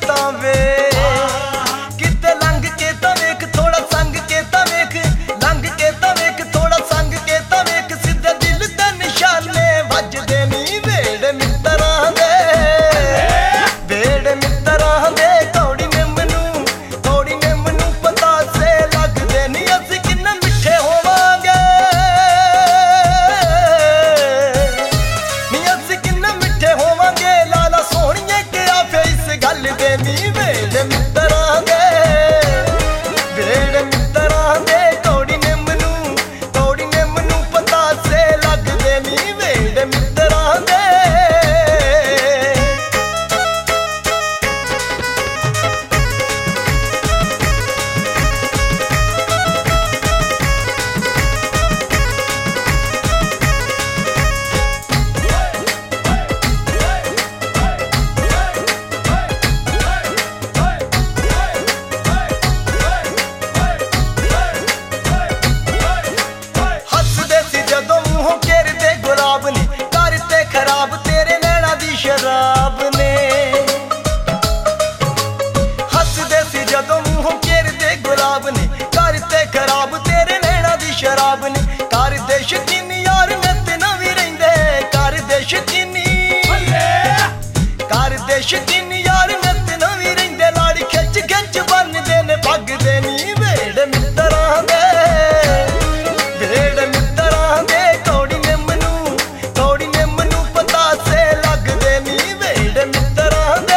सीता वे किते लंघ के ता वेख थोड़ा संग के ता वेख लंघ के ता वेख थोड़ा संग के ता वेख सीधे दिल दे निशाने वजदे नी वेड़ मित्तरां दे वेड़ मित्तरां दे कौड़ी ने मनु पता से लगदे नी असीं किन्ने मिठे होवांगे नी असीं किन्ने मिठे होवांगे लाला सोहणीए के आफे इस गल दे नी वेड़ मित्तरां दे वेड़ मित्तरां दे कौड़ी ने मनु पता से लगदे नी वेड़ मित्तरां दे खराब तेरे नैना दी शराब ने हसदे सी जदों मूंहों घेरदे गुलाब ने करते खराब तेरे नैना दी शराब ने कर दे शकीनी यार नित नवीं रहिंदे कर दे शकीनी यार नित नवीं रहिंदे लाड़ी खिच खिच बनदे ने भगदे नी वेड़ मित्तरां दे वेड़ मित्तरां दे कौड़ी ने मनु पता से लगदे नी वेड़ मित्तरां दे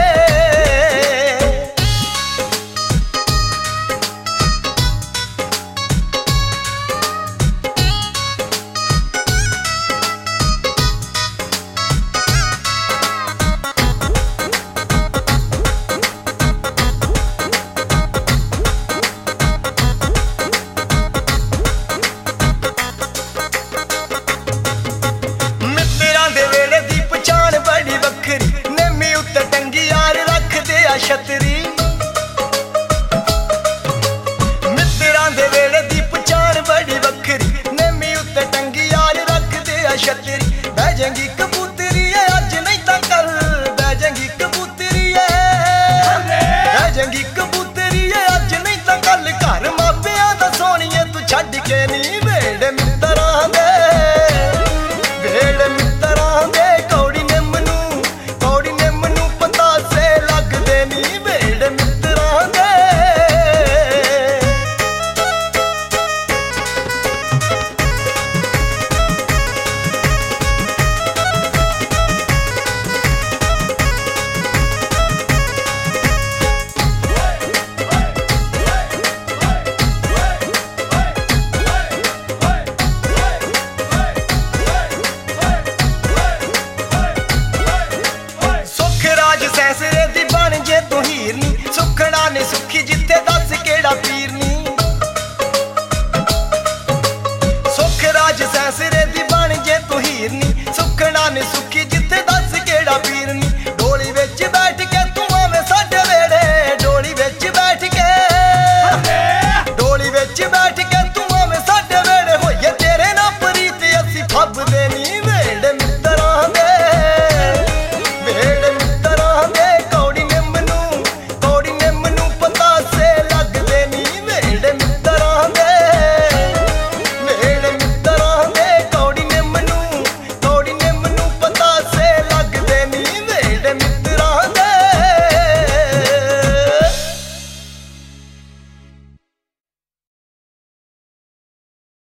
छतरी मित्तरां दे वेले दी पछाण बड़ी वखरी नेमी उत्ते टंगी यार रखदे आ छतरी बह जाएंगी कबूतरी अज नहीं तां कल बह जाएंगी कबूतरी अज नहीं तां कल घर मापियां दा सोहणीए तू छड्ड के नी वेड़ मित्तरां दे वेड़ मित्तरां दे कौड़ी ने मनु पता से लगदे नी वेड़ मित्तरां दे सैसरे दी बन जे तू हीरनी सुखना ने सुखी जिथे दस केड़ा पीरनी सुख राज सैसरे दी बन जे तू हीरनी सुखना ने सुखी